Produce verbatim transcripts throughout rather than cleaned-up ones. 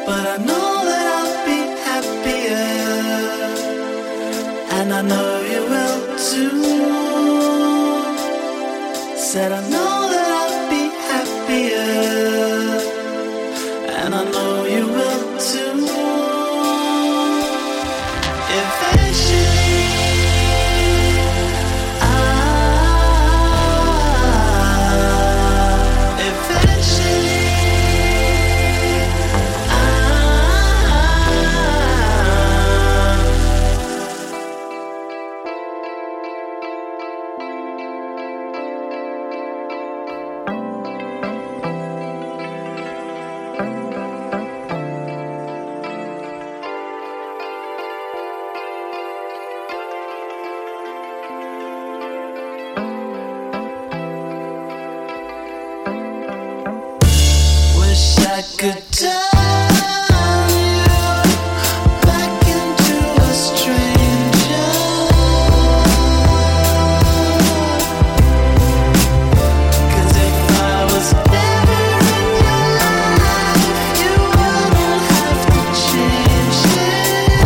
but I know that I'll be happier, and I know you will too. Said I know that I'll be happier, and I know you will too. Eventually, ah, eventually, I could turn you back into a stranger, 'cause if I was never in your life, you wouldn't have to change it.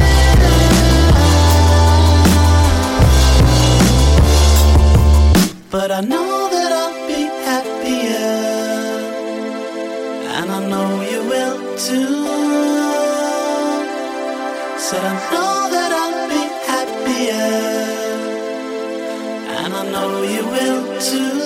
But I know that I'll be happier, and I know you will too. Said I know that I'll be happier, and I know you will too.